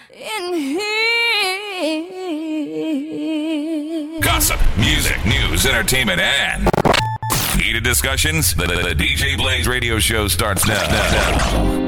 in here. Gossip, music, news, entertainment, and heated discussions. The DJ Blaze radio show starts now.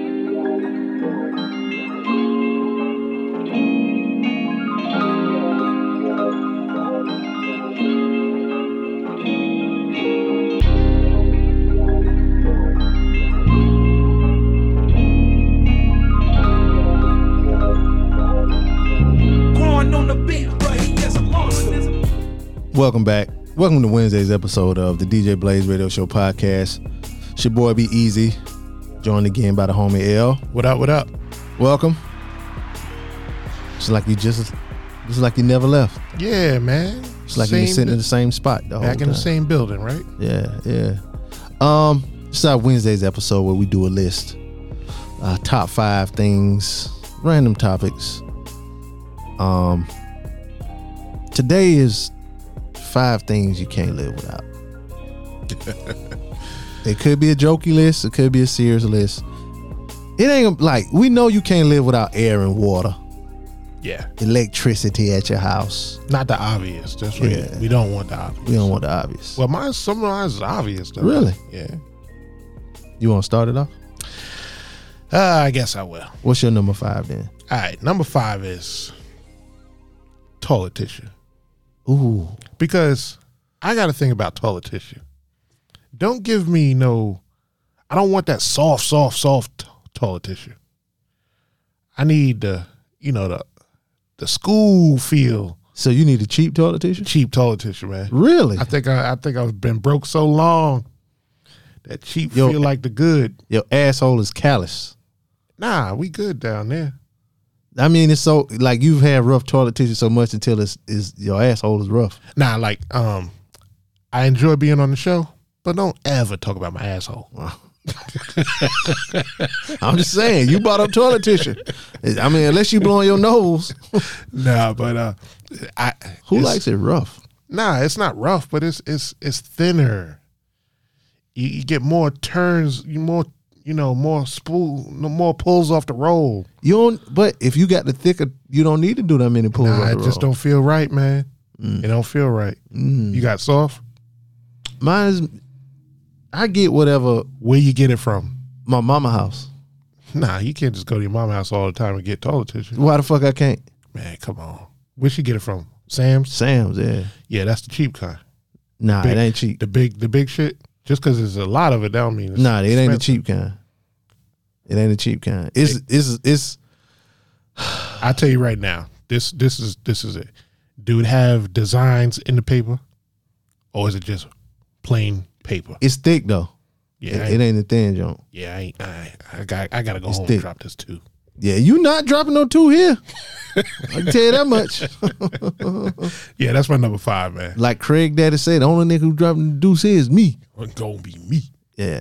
Welcome back. Welcome to Wednesday's episode of the DJ Blaze Radio Show podcast. It's your boy Be Easy, joined again by the homie L. What up, what up? Welcome. It's like you never left. Yeah, man. It's like you're sitting in the same spot the whole time. Back in the same building, right? Yeah. This is our Wednesday's episode where we do a list. Top 5 things, random topics. Today is 5 things you can't live without. It could be a jokey list. It could be a serious list. It ain't like, we know you can't live without air and water. Yeah. Electricity at your house. Not the obvious. That's right. Yeah. We don't want the obvious. We don't want the obvious. Well, some of mine is obvious though. Really? Yeah. You want to start it off? I guess I will. What's your number 5 then? All right. Number 5 is toilet tissue. Ooh. Because I got to think about toilet tissue. Don't give me I don't want that soft toilet tissue. I need the school feel. So you need a cheap toilet tissue? Cheap toilet tissue, man. Really? I think I've been broke so long that cheap feel like the good. Your asshole is callous. Nah, we good down there. I mean, it's so like you've had rough toilet tissue so much until it's your asshole is rough. Nah, like I enjoy being on the show, but don't ever talk about my asshole. I'm just saying, you brought up toilet tissue. I mean, unless you blowing your nose. Nah, but who likes it rough? Nah, it's not rough, but it's thinner. You get more turns, more spool, more pulls off the roll. But if you got the thicker, you don't need to do that many pulls off the roll. It just don't feel right, man. It don't feel right. You got soft? Mine is, I get whatever. Where you get it from? My mama house. Nah, you can't just go to your mama house all the time and get toilet tissue. Why the fuck I can't? Man, come on. Where'd she get it from? Sam's? Sam's, yeah. Yeah, that's the cheap kind. Nah, it ain't cheap. The big shit? Just because there's a lot of it, don't mean it's Nah, it expensive. ain't the cheap kind. It ain't the cheap kind. It's I tell you right now, this is it. Do it have designs in the paper, or is it just plain paper? It's thick though. Yeah, it ain't a thin joint. Yeah, I gotta go home thick. and drop this 2. Yeah, you not dropping no 2 here. I can tell you that much. Yeah, that's my number 5, man. Like Craig Daddy said, the only nigga who dropping the deuce here is me. It's gonna be me. Yeah.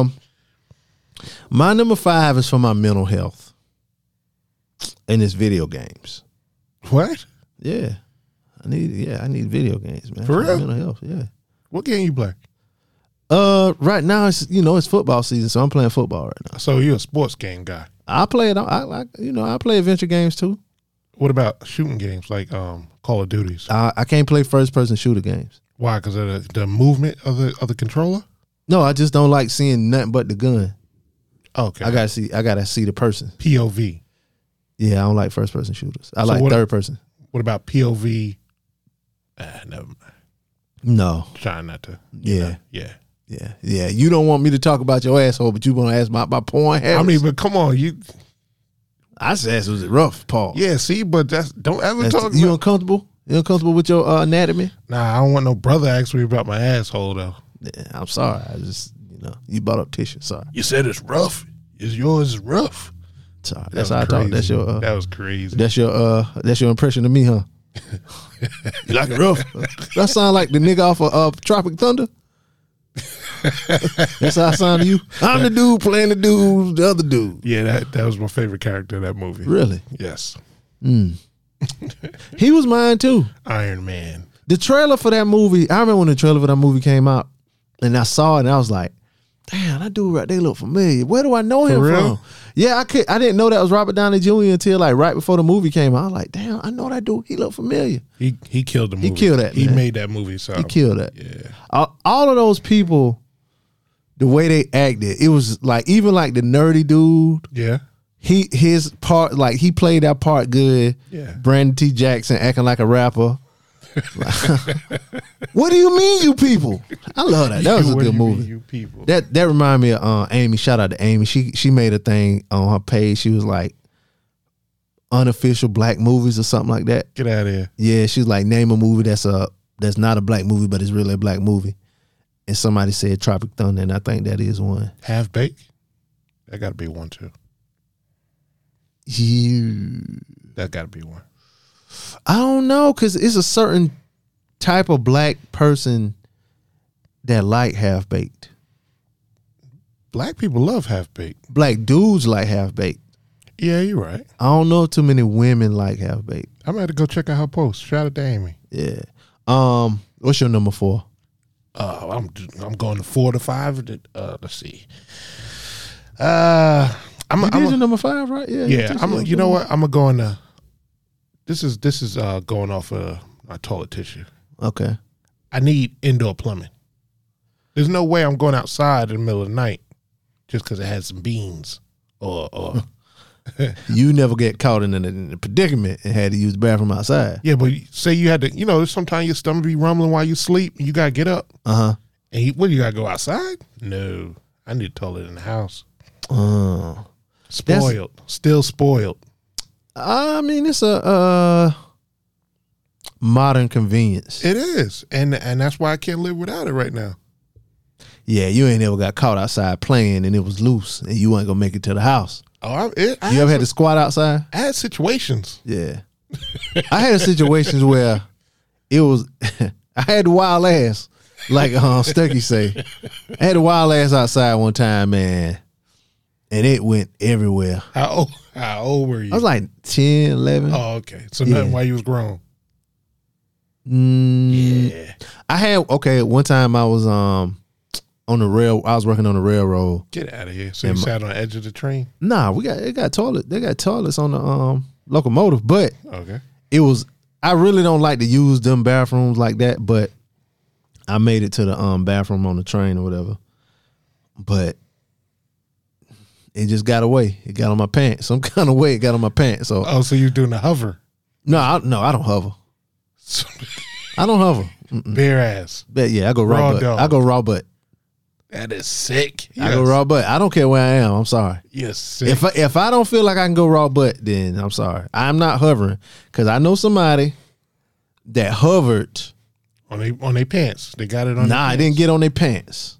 My number 5 is for my mental health, and it's video games. What? Yeah, I need video games, man. For real? Mental health. Yeah. What game you play? Right now it's football season, so I'm playing football right now. So you're a sports game guy. I play it. I play adventure games too. What about shooting games like Call of Duties? I can't play first person shooter games. Why? Because of the movement of the controller? No, I just don't like seeing nothing but the gun. Okay. I gotta see the person. POV. Yeah, I don't like first person shooters. I like third person. What about POV? Never mind. No. Trying not to. Yeah. Yeah. Yeah. You don't want me to talk about your asshole, but you want to ask my porn habits. I mean, but come on, I said, was it rough, Paul? Yeah, see, but don't ever talk. You uncomfortable? You uncomfortable with your anatomy? Nah, I don't want no brother ask me about my asshole though. Yeah, I'm sorry. I just, you brought up tissue. Sorry. You said it's rough. Is yours rough? Sorry. That's how I talk. That's your. That was crazy. That's your impression of me, huh? You like it rough? That sound like the nigga off of Tropic Thunder. That's how I sound to you. I'm the dude playing the other dude. Yeah, that was my favorite character in that movie. Really? Yes. He was mine too. Iron Man. The trailer for that movie, I remember when the trailer for that movie came out, and I saw it and I was like, damn, that dude right there look familiar. Where do I know him from? Yeah, I didn't know that was Robert Downey Jr. until like right before the movie came out. I was like, damn, I know that dude. He looked familiar. He killed the movie. He killed that. He man. made that movie. So He killed that. Yeah. All of those people, the way they acted, it was like even like the nerdy dude. Yeah. His part, like he played that part good. Yeah. Brandon T. Jackson acting like a rapper. What do you mean, you people? I love that. That was a What good do you mean, movie. You people. That reminded me of Amy. Shout out to Amy. She made a thing on her page. She was like unofficial black movies or something like that. Get out of here. Yeah, she was like, name a movie that's not a black movie, but it's really a black movie. And somebody said Tropic Thunder, and I think that is one. Half Baked. That got to be one too. That got to be one. I don't know, because it's a certain type of black person that like Half Baked. Black people love Half Baked. Black dudes like Half Baked. Yeah, you're right. I don't know if too many women like Half Baked. I'm going to go check out her post. Shout out to Amy. Yeah. What's your number 4? I'm going to 4 to 5. Let's see. You did your number 5, right? Yeah. You know what? I'm gonna go on the. This is going off of my toilet tissue. Okay. I need indoor plumbing. There's no way I'm going outside in the middle of the night just because it has some beans or. You never get caught in a predicament and had to use the bathroom outside. Yeah, but say you had to. Sometimes your stomach be rumbling while you sleep, and you gotta get up. And you gotta go outside? No, I need a toilet in the house. Spoiled, still spoiled. I mean, it's a modern convenience. It is, and that's why I can't live without it right now. Yeah, you ain't ever got caught outside playing and it was loose and you ain't gonna make it to the house. Oh, you ever had to squat outside? I had situations. Yeah, I had situations where it was. I had the wild ass, like Stucky say. I had the wild ass outside one time, man, and it went everywhere. How old were you? I was like 10, 11. Oh, okay. So nothing while you was grown. Yeah. I had one time I was on the rail. I was working on the railroad. Get out of here. So you sat on the edge of the train? Nah, they got toilets on the locomotive, but okay. It was. I really don't like to use them bathrooms like that, but I made it to the bathroom on the train or whatever. But it just got away. It got on my pants. Some kind of way it got on my pants. So so you're doing the hover? No, I don't hover. I don't hover. Bare ass. But yeah, I go raw butt. I go raw butt. That is sick. I go raw butt. I don't care where I am. I'm sorry. You're sick. If I don't feel like I can go raw butt, then I'm sorry. I'm not hovering because I know somebody that hovered on their pants. They got it on. Nah, I didn't get on their pants.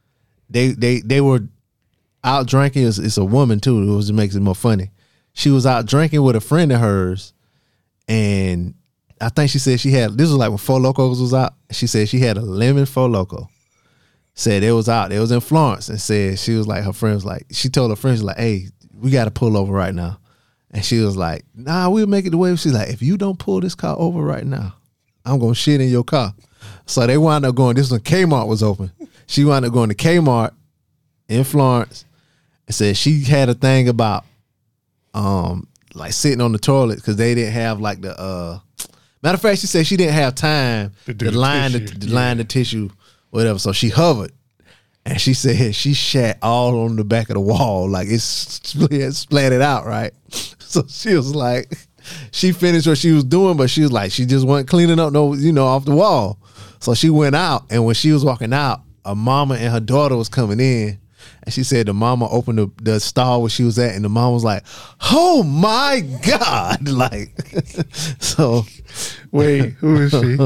They were out drinking. It's a woman too. It makes it more funny. She was out drinking with a friend of hers, and I think she said this was like when Four Locos was out. She said she had a lemon Four Loco. Said it was out. It was in Florence, and said she was like, her friend was like, she told her friends like, hey, we got to pull over right now. And she was like, nah, we'll make it the way. She's like, if you don't pull this car over right now, I'm going to shit in your car. So they wound up going, this when Kmart was open. She wound up going to Kmart in Florence and said she had a thing about like sitting on the toilet because they didn't have like the matter of fact, she said she didn't have time to line the tissue, whatever. So she hovered. And she said she shat all on the back of the wall, like it splattered out, right? So she was like, she finished what she was doing, but she was like, she just wasn't cleaning up off the wall. So she went out, and when she was walking out, a mama and her daughter was coming in, and she said the mama opened the stall where she was at, and the mom was like, "Oh my God!" Like, so wait, who is she?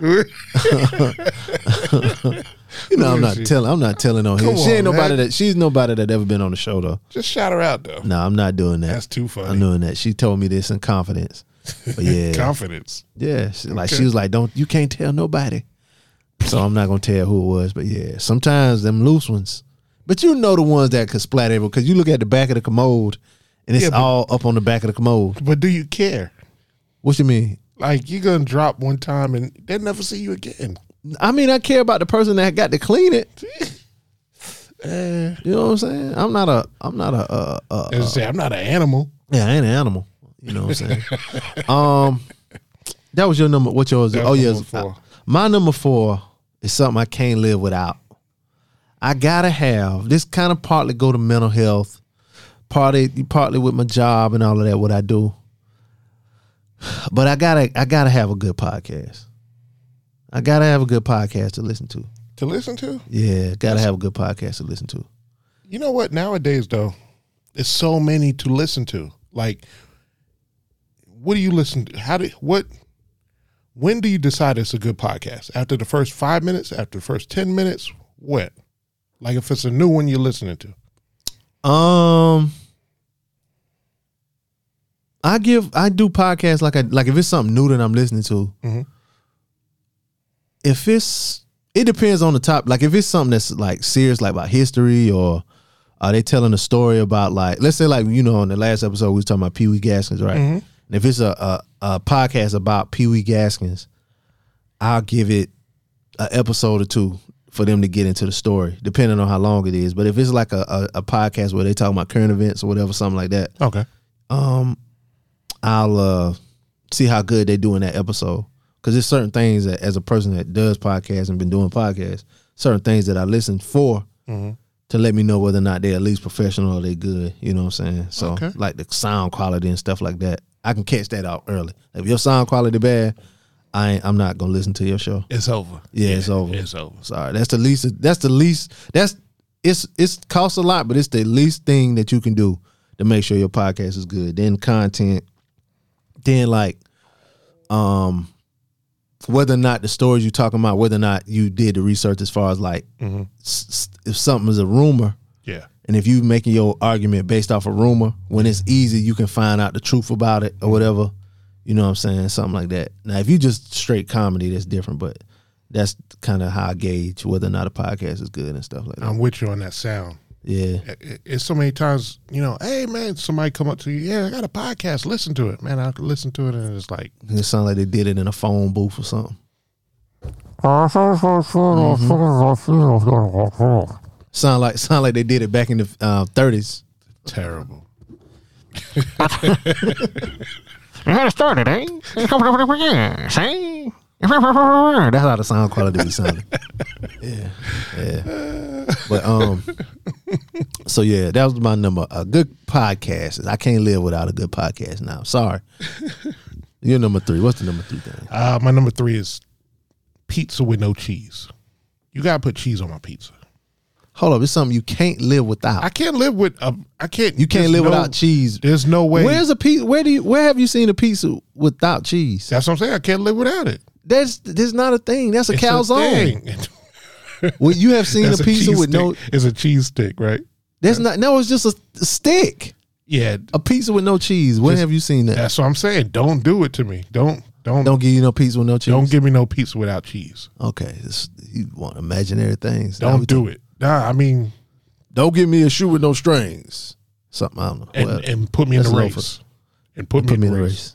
I'm not telling on here. She ain't nobody man. She's nobody that ever been on the show though. Just shout her out though. No, I'm not doing that. That's too funny. I'm doing that. She told me this in confidence. But yeah. Confidence. Yeah. She was like, you can't tell nobody. So I'm not gonna tell who it was. But yeah, sometimes them loose ones. But you know the ones that could splatter everywhere because you look at the back of the commode and it's all up on the back of the commode. But do you care? What you mean? Like you're gonna drop one time and they'll never see you again. I mean, I care about the person that got to clean it. You know what I'm saying? I'm not a I'm not an animal. yeah, I ain't an animal. You know what I'm saying? That was your number. What's yours? That's Oh yeah, number 4. my number 4 is something I can't live without. I gotta have this. Kind of partly go to mental health, partly with my job and all of that. What I do, but I gotta have a good podcast. I gotta have a good podcast to listen to. To listen to? Yeah, gotta have a good podcast to listen to. You know what? Nowadays, though, there's so many to listen to. Like, what do you listen to? When do you decide it's a good podcast? After the first 5 minutes? After the first 10 minutes? What? Like, if it's a new one you're listening to? I do podcasts like if it's something new that I'm listening to. Mm-hmm. It depends on the topic. Like if it's something that's like serious, like about history, or are they telling a story about, like, let's say, like, you know, in the last episode we was talking about Pee Wee Gaskins, right? Mm-hmm. And if it's a podcast about Pee Wee Gaskins, I'll give it an episode or 2 for them to get into the story, depending on how long it is. But if it's like a podcast where they talk about current events or whatever, something like that, Okay. I'll see how good they do in that episode. Because there's certain things that, as a person that does podcasts and been doing podcasts, certain things that I listen for to let me know whether or not they're at least professional or they good. You know what I'm saying? So like the sound quality and stuff like that, I can catch that out early. If your sound quality bad, I'm not gonna listen to your show. It's over. Yeah, it's over. It's over. Sorry. It's costs a lot, but it's the least thing that you can do to make sure your podcast is good. Then content, then like whether or not the stories you're talking about, whether or not you did the research as far as like if something is a rumor, Yeah. and if you making your argument based off a rumor, when it's easy, you can find out the truth about it or whatever. You know what I'm saying? Something like that. Now, if you just straight comedy, that's different, but that's kind of how I gauge whether or not a podcast is good and stuff like that. I'm with you on that sound. Yeah. It's so many times, you know, hey, man, somebody come up to you, yeah, I got a podcast, listen to it. Man, I listen to it, and it's like. It sounds like they did it in a phone booth or something. Sound like they did it back in the 30s. Terrible. You got started, eh? That's how the sound quality be sounding. Yeah. But so yeah, that was my number. A good podcast. I can't live without a good podcast now. Sorry. You're number 3. What's the number 3 thing? My number 3 is pizza with no cheese. You gotta put cheese on my pizza. Hold up, it's something you can't live without. I can't live with. I can't. You can't live without cheese. There's no way. Where's a pizza? Where have you seen a pizza without cheese? That's what I'm saying. I can't live without it. There's not a thing. That's a It's calzone. thing. Well, you have seen a That's pizza cheese with no. stick. It's a cheese stick, right? There's not. No, it's just a stick. Yeah. A pizza with no cheese. When Just- have you seen that? That's what I'm saying. Don't do it to me. Don't Don't give you no pizza with no cheese. Don't give me no pizza without cheese. Okay, you want imaginary things. Don't do it. Nah, I mean, Don't give me a shoe with no strings. Something I don't know. and put me in the that's a race. And put me in the race.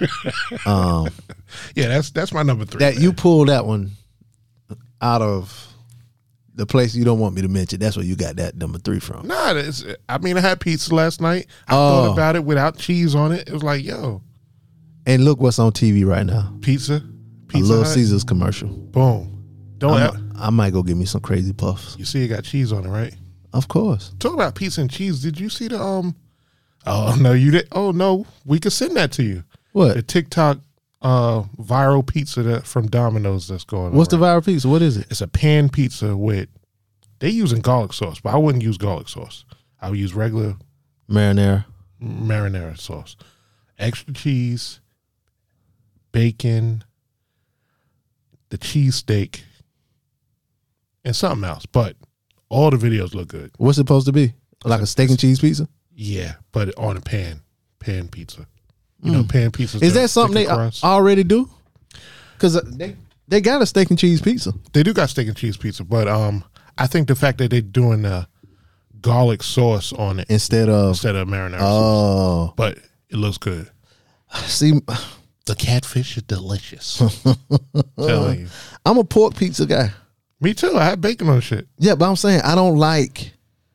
Yeah, that's my number 3. That man. you pull that one out of the place you don't want me to mention. That's where you got that number 3 from. Nah, I mean, I had pizza last night. I thought about it without cheese on it. It was like, yo, And look what's on TV right now. pizza A Little Hut, Caesars commercial. boom. I might go get me some crazy puffs. You see, it got cheese on it, right? Of course. Talk about pizza and cheese. Did you see the Oh no, you did. Oh no, we could send that to you. What? The TikTok viral pizza from Domino's that's going on. What's the right? viral pizza? What is it? It's a pan pizza with they using garlic sauce, but I wouldn't use garlic sauce. I would use regular Marinara. marinara sauce, extra cheese, bacon, the cheese steak, and something else. But all the videos look good. What's it supposed to be? Like a steak and cheese pizza? Yeah, but on a pan pizza. You know, pan pizza. Is that something they already do? Because they got a steak and cheese pizza. They do got steak and cheese pizza, but I think the fact that they're doing the garlic sauce on it Instead of marinara sauce, oh, but it looks good. see, The catfish is delicious. Telling you, I'm a pork pizza guy. Me too. I had bacon on shit. Yeah, but I'm saying I don't like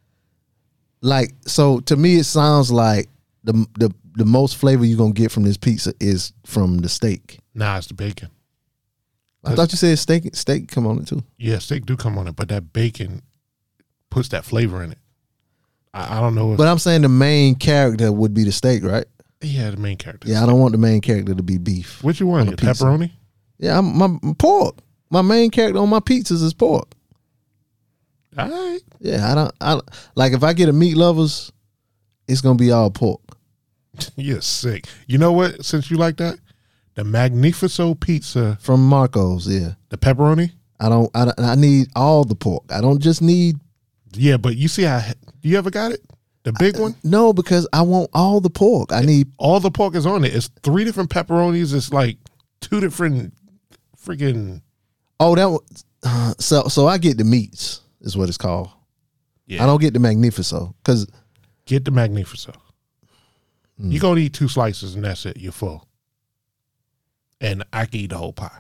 so to me it sounds like the most flavor you're gonna get from this pizza is from the steak. Nah, it's the bacon. I thought you said steak come on it too. Yeah, steak do come on it, but that bacon puts that flavor in it. I don't know if But I'm saying the main character would be the steak, right? yeah, the main character. Yeah, I don't want the main character to be beef. What you want? on a pizza. Pepperoni? Yeah, my pork. My main character on my pizzas is pork. All right. Yeah, I like if I get a meat lovers, it's gonna be all pork. You're sick. You know what? Since you like that, the Magnifico pizza, From Marco's, yeah. the pepperoni. I need all the pork. I don't just need Yeah, but you see how you ever got it? The big one? no, because I want all the pork. I need All the pork is on it. It's 3 different pepperonis. It's like 2 different freaking that was, so I get the meats is what it's called. Yeah. I don't get the Magnifico because Get the Magnifico. You gonna eat 2 slices and that's it. You're full. And I can eat the whole pie.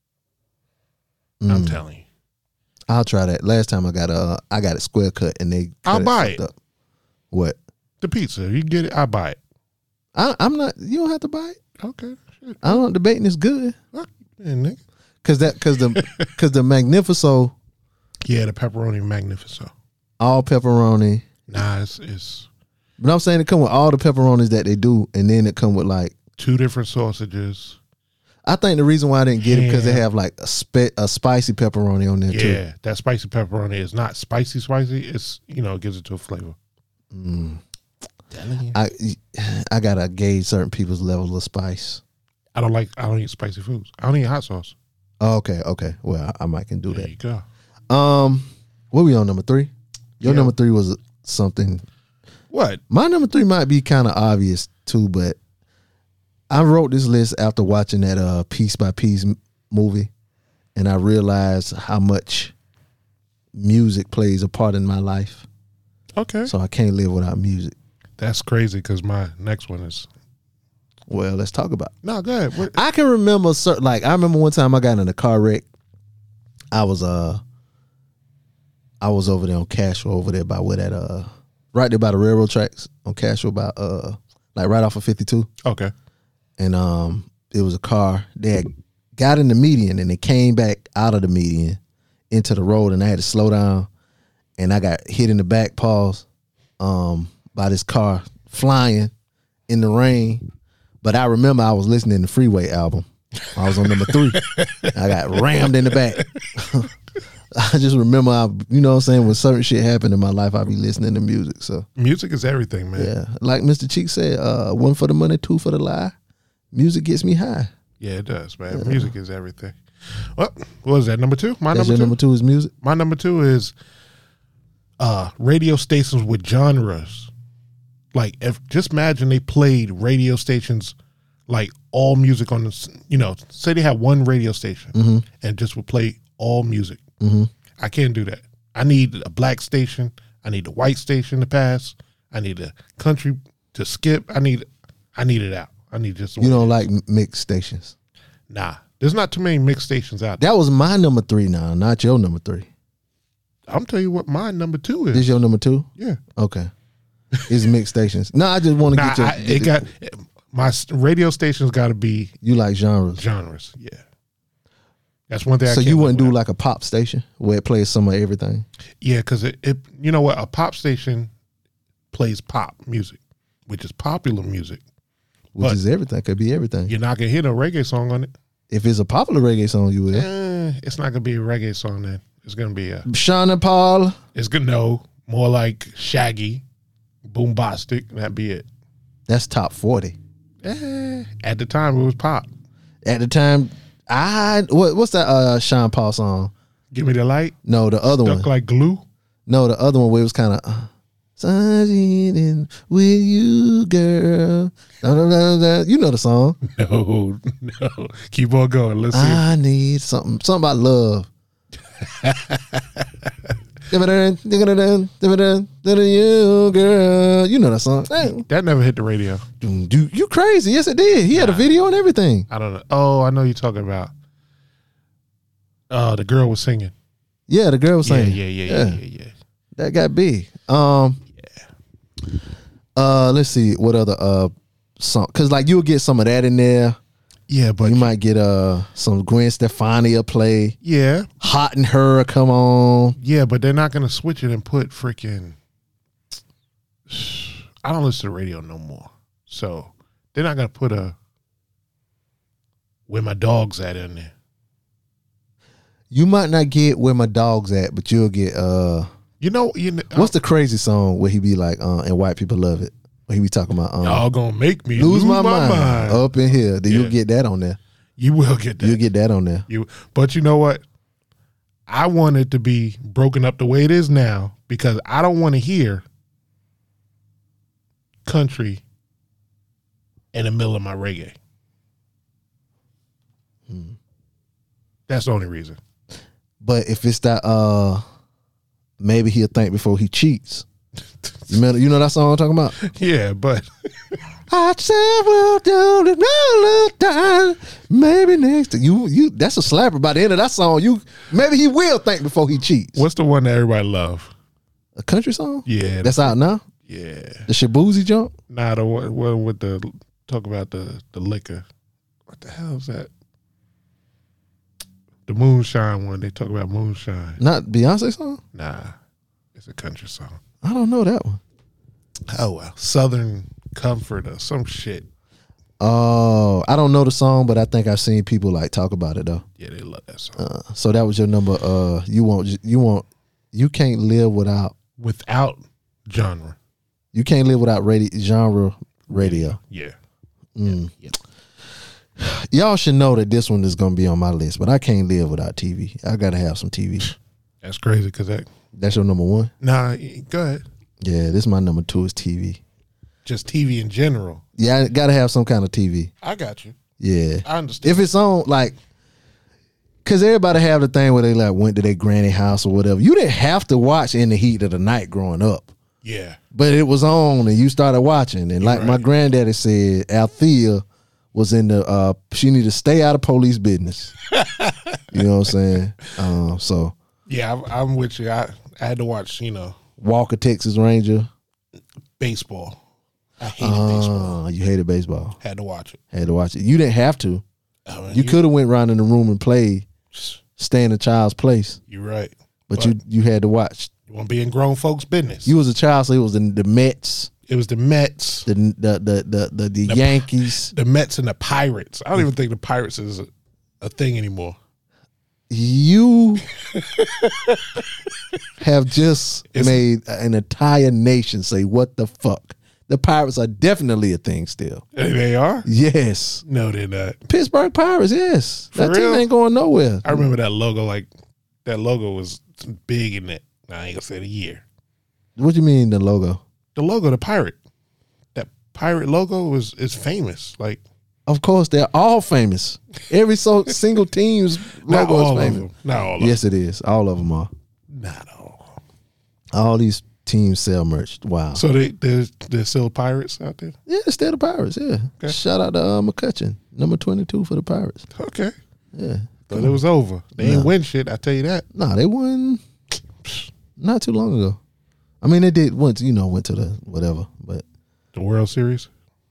I'm telling you. I'll try that. Last time I got it square cut and they cut I'll buy fucked it. up. What? The pizza. You can get it, I buy it. I'm not. You don't have to buy it. Okay. Shit. I don't debating it's good Fuck, man, nigga. because the Magnifico Yeah, the pepperoni Magnifico. all pepperoni. Nah, it's But I'm saying it come with all the pepperonis that they do, and then it come with like 2 different sausages. I think the reason why I didn't get it because they Yeah. have like a spicy pepperoni on there too. Yeah, that spicy pepperoni is not spicy. It's, it gives it to a flavor. I gotta gauge certain people's level of spice. I don't eat spicy foods. I don't eat hot sauce. Oh, okay. Well, I might can do There that. you go. What we on number 3? Your Yeah. number 3 was something. What? My number 3 might be kind of obvious too, but I wrote this list after watching that Piece by Piece movie, and I realized how much music plays a part in my life. Okay. So I can't live without music. That's crazy because my next one is. Well, let's talk about it. No, go ahead. What? I can remember I remember one time I got in a car wreck. I was over there on Cashwell over there by where that right there by the railroad tracks on Cashwell by like right off of 52. Okay. And it was a car. They had got in the median and they came back out of the median into the road, and I had to slow down, and I got hit in the back paws by this car flying in the rain. But I remember I was listening to the Freeway album. I was on number 3. I got rammed in the back. I just remember, what I'm saying, when certain shit happened in my life, I be listening to music. So Music is everything, man. yeah, like Mr. Cheek said, 1 for the money, 2 for the lie. Music gets me high. Yeah, it does, man. Music is everything. Well, what was that? Number 2? My That's number your 2? number 2 is music. My number 2 is radio stations with genres. Like, just imagine they played radio stations like all music on the, say they had one radio station and just would play all music. I can't do that. I need a black station. I need a white station to pass. I need a country to skip. I need it out. I need just You don't like mixed stations. Nah, there's not too many mixed stations out there. That was my number 3 now, not your number 3. I'm telling you what my number 2 is. This your number 2? Yeah. Okay. It's mixed stations. No, I just want to get your. My radio station's got to be You like genres. genres. Yeah. That's one thing. So you wouldn't do like a pop station where it plays some of everything? Yeah, because it you know what, a pop station plays pop music, which is popular music. Which But- is everything. Could be everything. You're not gonna hear no reggae song on it. If it's a popular reggae song, you will. It's not gonna be a reggae song. Then it's gonna be Shauna Paul. It's gonna more like Shaggy, Boombastic. That'd be it. That's top 40. At the time, it was pop. At the time, what's that Sean Paul song? Give me the light. No, the other one. Stuck like glue. No, the other one where it was kind of sunshine with you, girl. Da, da, da, da. You know the song. No. Keep on going. Let's see. I need something about love. You, girl. You know that song. Hey. That never hit the radio. You crazy? Yes, it did. He had a video and everything. I don't know. Oh, I know you're talking about. The girl was singing. Yeah, the girl was saying. Yeah. That got big. Let's see what other song, because like you'll get some of that in there. Yeah, but You might get some Gwen Stefani play. yeah, Hot and Her come on. yeah, but they're not gonna switch it and put freaking. I don't listen to the radio no more, so they're not gonna put a "Where My Dog's At" in there. You might not get Where My Dog's At, but you'll get You know, what's the crazy song where he be like and white people love it, where he be talking about y'all gonna make me lose my mind up in here. Then Yeah. you'll get that on there. You will get that. You'll get that on there. But you know what? I want it to be broken up the way it is now because I don't want to hear country in the middle of my reggae. That's the only reason. But if it's that maybe he'll think before he cheats. You know that song I'm talking about? Yeah, but I said we'll do it another time. Maybe next time. You that's a slapper. By the end of that song, maybe he will think before he cheats. what's the one that everybody love? A country song? Yeah, That's out now? yeah. The Shabuzi jump? Nah, the one with the talk about the liquor. What the hell is that? The moonshine one. They talk about moonshine. Not Beyonce song? Nah, it's a country song. I don't know that one. Oh well, Southern Comfort or some shit. Oh, I don't know the song, but I think I've seen people like talk about it though. Yeah, they love that song. So that was your number. You can't live without. Without genre. You can't live without genre radio. Yeah. Y'all should know that this one is gonna be on my list, but I can't live without TV. I gotta have some TV. That's crazy because That's your number one. nah, go ahead. Yeah, this is my number two is TV. Just TV in general. Yeah, I gotta have some kind of TV. I got you. Yeah, I understand. if it's on like, cause everybody have the thing where they like went to their granny house or whatever. You didn't have to watch In the Heat of the Night growing up, Yeah. but it was on and you started watching. And like my granddaddy said, Althea was in the she needed to stay out of police business. You know what I'm saying? So Yeah, I'm with you. I had to watch, Walker, Texas Ranger. baseball. I hated baseball. You hated baseball. Had to watch it. Had to watch it. You didn't have to. I mean, You could have went around in the room and played, stay in a child's place, You're right. but you had to watch. You want to be in grown folks' business. You was a child, so it was the Mets, It was the Mets, the Yankees. the Mets and the Pirates. I don't even think the Pirates is a thing anymore. You have just made an entire nation say, "What the fuck?" The Pirates are definitely a thing still. They are? Yes, No, they're not. Pittsburgh Pirates. Yes, For that team real? ain't going nowhere. I remember that logo. Like that logo was big in it. I ain't gonna say the year. What do you mean the logo? The logo, the pirate. That pirate logo is famous. Like Of course, they're all famous. Every single team's not logo all is of famous. them. Not all of them. Yes, it is. All of them are. Not all. All these teams sell merch. Wow. So there's still pirates out there. Yeah, it's still the Pirates. Yeah. Okay. Shout out to McCutcheon, number 22 for the Pirates. Okay. Yeah. But it was over. They ain't win shit. I tell you that. Nah, they won not too long ago. I mean, they did once, went to the whatever, but The World Series.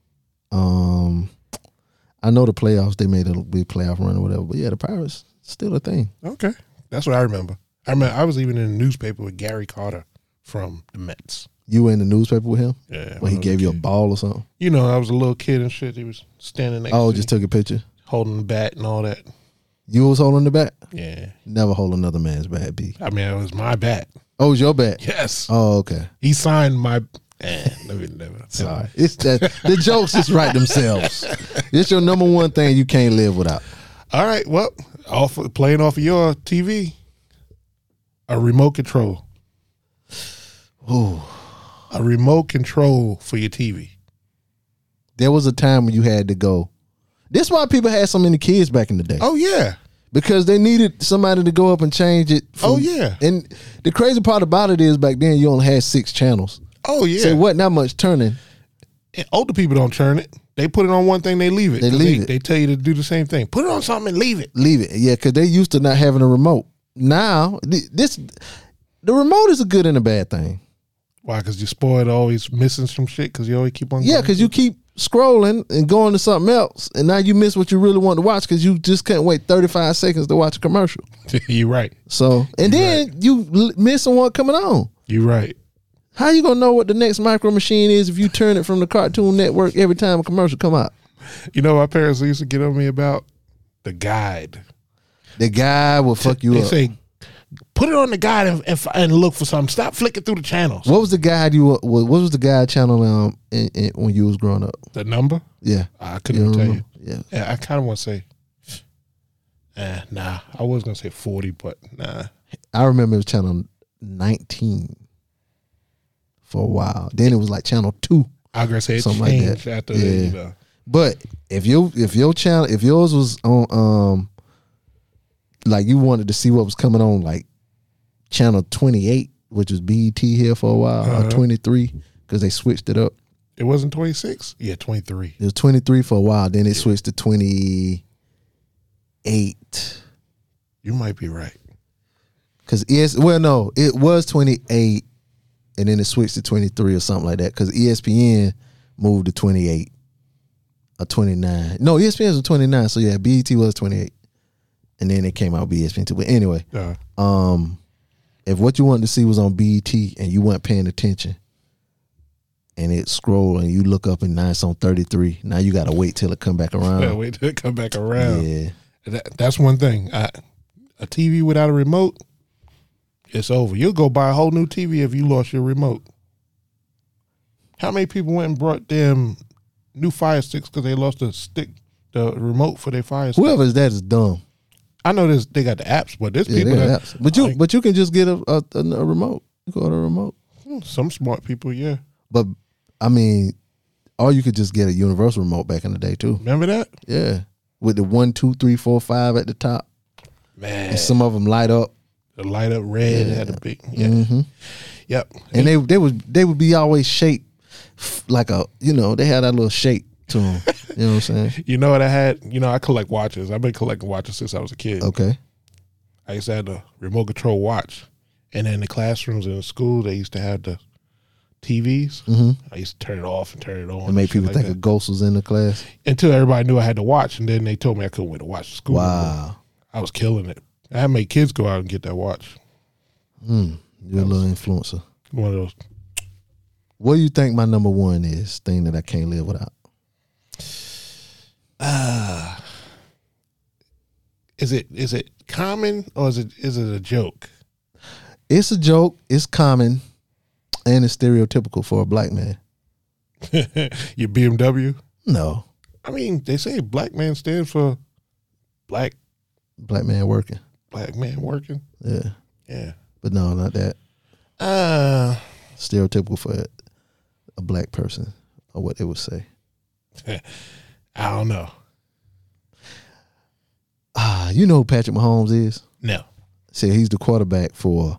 I know the playoffs. They made a big playoff run or whatever. But yeah, the Pirates still a thing. Okay, that's what I remember. I was even in the newspaper with Gary Carter from the Mets. You were in the newspaper with him Yeah. when he gave you a kid. ball or something. I was a little kid and shit. He was standing next Oh, to just me, took a picture. holding the bat and all that. You was holding the bat. Yeah. Never hold another man's bat, B. I mean, it was my bat. Oh, it was your bat. Yes. Oh, okay. He signed my. Let me never. Sorry. It's that the jokes just write themselves. It's your number one thing you can't live without. All right. Well, playing off of your TV, a remote control. Ooh. A remote control for your TV. There was a time when you had to go. This is why people had so many kids back in the day. Oh yeah. Because they needed somebody to go up and change it. Oh, yeah. And the crazy part about it is back then you only had 6 channels. Oh yeah. So it wasn't that much turning. And older people don't turn it. They put it on one thing, they leave it. They 'Cause leave it. They tell you to do the same thing. Put it on something and leave it. Leave it. Yeah, because they used to not having a remote. now the remote is a good and a bad thing. Why? Because you spoiled always missing some shit because you always keep on. Yeah, because you keep scrolling and going to something else, and now you miss what you really want to watch because you just can't wait 35 seconds to watch a commercial. You're right. So, and then you missing what coming on. You're right. How you gonna know what the next Micro Machine is if you turn it from the Cartoon Network every time a commercial come out? You know, my parents used to get on me about the guide. The guy will fuck you They up. say, put it on the guide and look for something. Stop flicking through the channels. What was the guide what was the guide channel when you was growing up? The number? Yeah, I couldn't tell you. Yeah, Yeah, I kind of want to say, nah. I was gonna say 40, but nah. I remember it was channel 19 for a while. Then it was like channel 2. I was gonna say it Something like changed that. after Yeah. you know. But if yours was on like you wanted to see what was coming on like channel 28, which was BET here for a while, or 23 because they switched it up. It wasn't 26? Yeah, 23. It was 23 for a while. Then it switched to 28. You might be right. Because it was 28, and then it switched to 23 or something like that. Because ESPN moved to 28 or 29. No, ESPN was 29. So yeah, BET was 28, and then it came out ESPN 2. But anyway, if what you wanted to see was on BET and you weren't paying attention, and it scroll and you look up and now it's on 33. Now you got to wait till it come back around. Yeah, wait till it come back around. Yeah. That's one thing. A TV without a remote, it's over. You'll go buy a whole new TV if you lost your remote. How many people went and brought them new Fire Sticks because they lost the remote for their Fire Stick? Whoever's that is dumb. I know they got the apps, but there's Yeah, people they got that apps. But you can just get a remote. You go to a remote. some smart people, yeah. But I mean, or you could just get a universal remote back in the day too. Remember that? Yeah, with the 1, 2, 3, 4, 5 at the top, Man, and some of them light up. the light up red had a big, yeah. Mm-hmm. Yep. And they would be always shaped like they had that little shape to them. You know what I'm saying? You know what I had? You know, I collect watches. I've been collecting watches since I was a kid. Okay. I used to have the remote control watch. And then in the classrooms in the school, they used to have the TVs. Mm-hmm. I used to turn it off and turn it on. It made shit people like think that. a ghost was in the class. Until everybody knew I had to watch. And then they told me I couldn't wait to watch the school. anymore. Wow. I was killing it. I had made kids go out and get that watch. You're a little influencer. One of those. What do you think my number one is? Thing that I can't live without. Is it common or is it a joke? It's a joke. It's common, and it's stereotypical for a black man. Your BMW? No, I mean, they say black man stands for black man working. man working. Yeah, Yeah. but no, not that. Stereotypical for a black person, or what they would say. I don't know. You know who Patrick Mahomes is? No. See, he's the quarterback for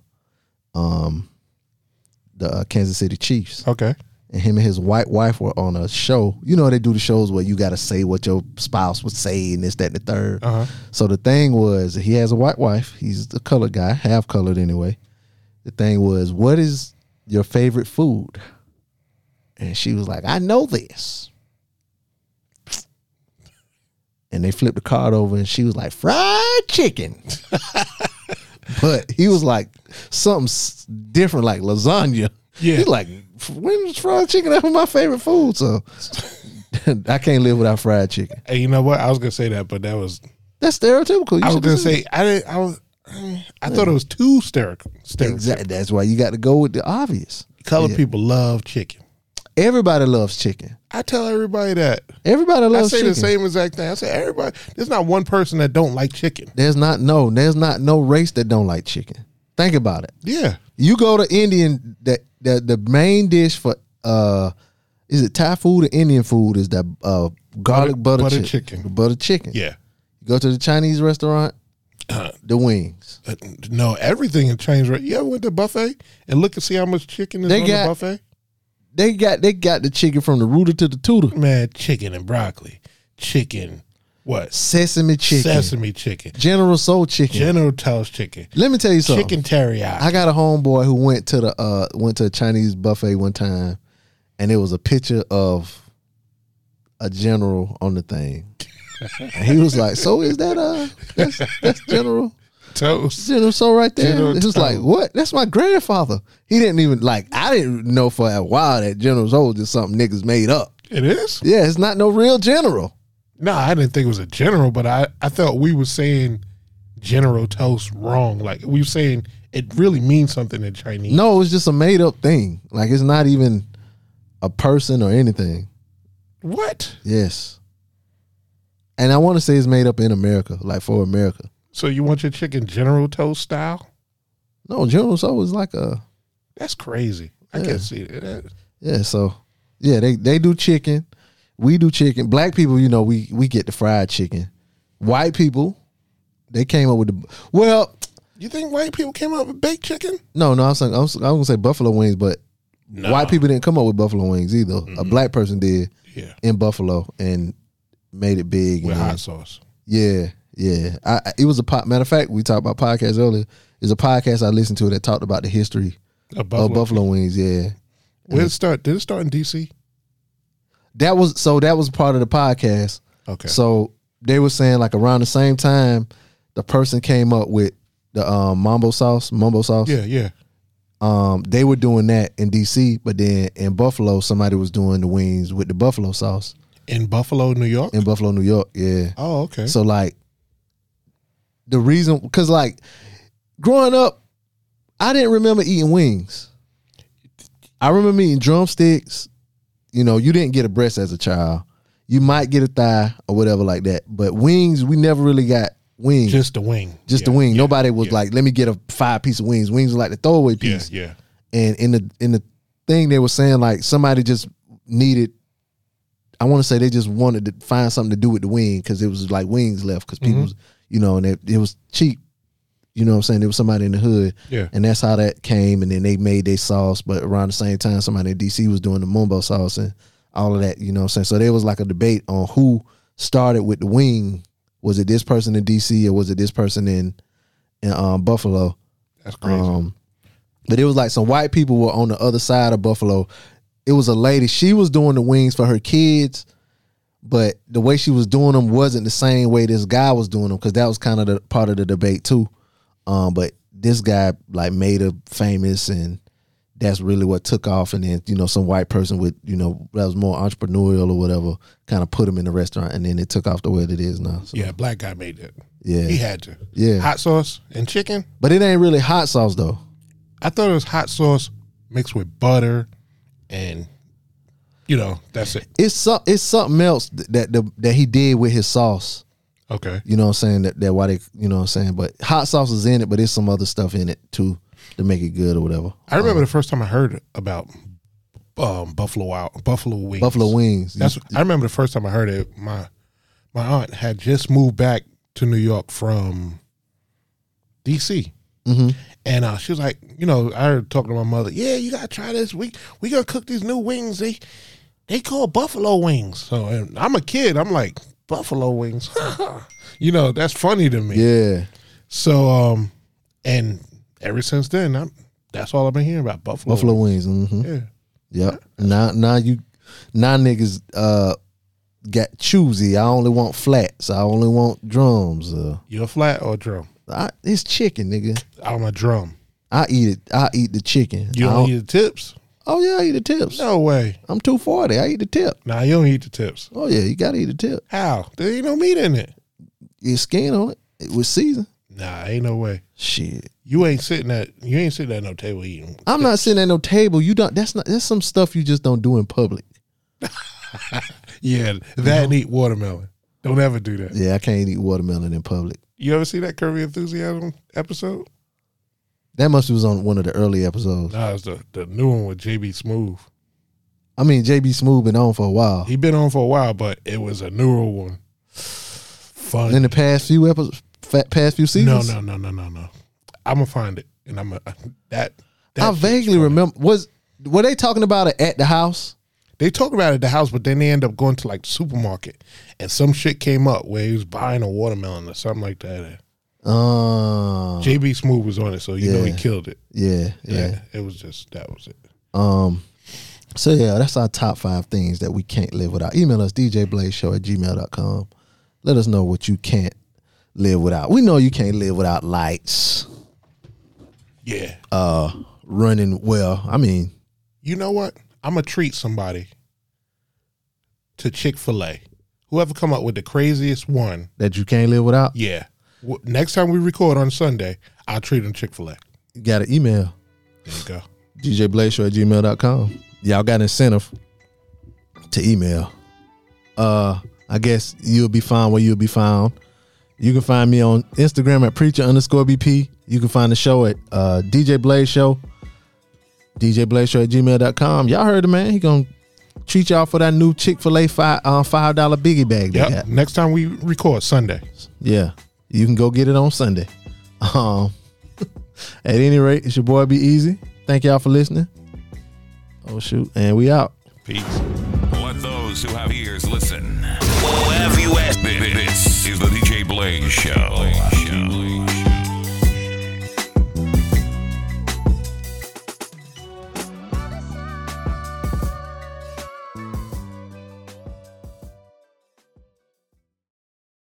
the Kansas City Chiefs. Okay. And him and his white wife were on a show. You know, they do the shows where you got to say what your spouse would say and this, that, and the third. Uh-huh. So the thing was, he has a white wife. He's a colored guy, half colored anyway. The thing was, what is your favorite food? And she was like, I know this. And they flipped the card over and she was like, fried chicken. But he was like, something different, like lasagna. Yeah. He's like, when's fried chicken? That was my favorite food. So I can't live without fried chicken. Hey, you know what? I was gonna say that, but that was That's stereotypical. I was gonna say I thought it was too stereotypical. Exactly. That's why you got to go with the obvious. Colored Yeah. people love chicken. Everybody loves chicken. I tell everybody that. Everybody I loves say chicken. the same exact thing. I say everybody. There's not one person that don't like chicken. There's not no race that don't like chicken. Think about it. Yeah. You go to Indian, the main dish for is it Thai food or Indian food is that garlic butter chicken. Butter chicken. Yeah. You go to the Chinese restaurant, the wings. No, everything in Chinese. You ever went to a buffet and look and see how much chicken is They on got- the buffet? They got the chicken from the rooter to the tutor. Man, chicken and broccoli, chicken, What? Sesame chicken. Sesame chicken. General Soul chicken. General Tso's chicken. Let me tell you something. Chicken teriyaki. I got a homeboy who went to a Chinese buffet one time, and it was a picture of a general on the thing. And he was like, "So is that that's General Toast. General Soul right there?" General He was like, "What? That's my grandfather." He didn't even I didn't know for a while that General Soul was just something niggas made up. It is? Yeah, it's not no real general. No, I didn't think it was a general, but I thought we were saying General Toast wrong. Like we were saying it really means something in Chinese. No, it's just a made up thing. Like it's not even a person or anything. What? Yes. And I want to say it's made up in America, like for America. So you want your chicken General Toast style? No, General Soul is like a That's crazy. I Yeah. can't see it. yeah. So yeah, they do chicken. We do chicken. Black people, you know, we get the fried chicken. White people, they came up with You think white people came up with baked chicken? no, I was gonna say buffalo wings, but No. white people didn't come up with buffalo wings either. A black person did Yeah. in Buffalo and made it big. With and then- hot sauce. Yeah. It was matter of fact, we talked about podcasts earlier. It's a podcast I listened to that talked about the history A of buffalo wings. Yeah, Where did it start? Did it start in DC? that was part of the podcast. Okay. So they were saying like around the same time, the person came up with the mumbo sauce. Yeah. They were doing that in DC, but then in Buffalo, somebody was doing the wings with the buffalo sauce In Buffalo, New York? in Buffalo, New York. Yeah. Oh, okay. So like the reason, because like growing up, I didn't remember eating wings. I remember eating drumsticks. You know, you didn't get a breast as a child. You might get a thigh or whatever like that. But wings, we never really got wings. Just the wing. Just the wing. Nobody was like, let me get a 5-piece of wings. Wings were like the throwaway piece. Yeah. And in the thing they were saying, like somebody just needed, I want to say they just wanted to find something to do with the wing because it was like wings left because people, you know, and it was cheap. You know what I'm saying? There was somebody in the hood. Yeah. And that's how that came. And then they made their sauce. But around the same time, somebody in DC was doing the mumbo sauce and all of that. You know what I'm saying? So there was like a debate on who started with the wing. Was it this person in DC or was it this person in Buffalo? That's crazy. But it was like some white people were on the other side of Buffalo. It was a lady. She was doing the wings for her kids, but the way she was doing them wasn't the same way this guy was doing them because that was kind of the part of the debate too. But this guy like made her famous, and that's really what took off. And then, you know, some white person with, you know, that was more entrepreneurial or whatever, kind of put him in the restaurant, and then it took off the way that it is now. So, Yeah, black guy made that. yeah, He had to. Yeah. Hot sauce and chicken. but it ain't really hot sauce though. I thought it was hot sauce mixed with butter and, you know, that's it. It's something else that he did with his sauce. Okay. You know what I'm saying? That why they, you know what I'm saying? But hot sauce is in it, but there's some other stuff in it too to make it good or whatever. I remember the first time I heard about buffalo wings. Buffalo wings. That's I remember the first time I heard it. My aunt had just moved back to New York from DC. And she was like, you know, I heard talking to my mother, yeah, you gotta try this. We gonna cook these new wings. They call buffalo wings. So and I'm a kid. I'm like, buffalo wings. You know, that's funny to me. Yeah. So and ever since then, that's all I've been hearing about buffalo wings. Mm-hmm. Yeah. Yep. Now niggas got choosy. I only want flats. I only want drums. You a flat or a drum? It's chicken, nigga. I'm a drum. I eat it. I eat the chicken. You don't eat the tips? Oh yeah, I eat the tips. No way. I'm 240. I eat the tip. Nah, you don't eat the tips. Oh yeah, you gotta eat the tip. How? There ain't no meat in it. Get skin on it. It was seasoned. Nah, ain't no way. Shit. You ain't sitting at no table eating. I'm not sitting at no table. You don't. That's some stuff you just don't do in public. Yeah, that and eat watermelon. Don't ever do that. Yeah, I can't eat watermelon in public. You ever see that Curry Enthusiasm episode? That must was on one of the early episodes. Nah, it's the new one with JB Smooth. I mean, JB Smooth been on for a while. He been on for a while, but it was a newer one. Fun. In the past few episodes, past few seasons. No. I'm gonna find it, and I'm that. I vaguely remember. Were they talking about it at the house? They talk about it at the house, but then they end up going to like the supermarket, and some shit came up where he was buying a watermelon or something like that. JB Smooth was on it, so you know he killed it. Yeah. It was just that was it. So yeah, that's our top 5 things that we can't live without. Email us djblazeshow@gmail.com. Let us know what you can't live without. We know you can't live without lights. Yeah. Running well. I mean, you know what? I'm gonna treat somebody to Chick-fil-A. Whoever come up with the craziest one that you can't live without. Yeah. Next time we record on Sunday, I'll treat them Chick-fil-A. You got an email. There you go. djblazeshow@gmail.com. Y'all got incentive to email. I guess you'll be found where you'll be found. You can find me on Instagram at preacher_BP. You can find the show at DJ Blaze Show. djblazeshow@gmail.com. Y'all heard the man. He gonna treat y'all for that new Chick-fil-A $5 biggie bag. Yep. Next time we record Sunday. Yeah. You can go get it on Sunday. At any rate, it's your boy Be Easy. Thank y'all for listening. Oh shoot. And we out. Peace. Let those who have ears listen. This is the DJ Blaze Show.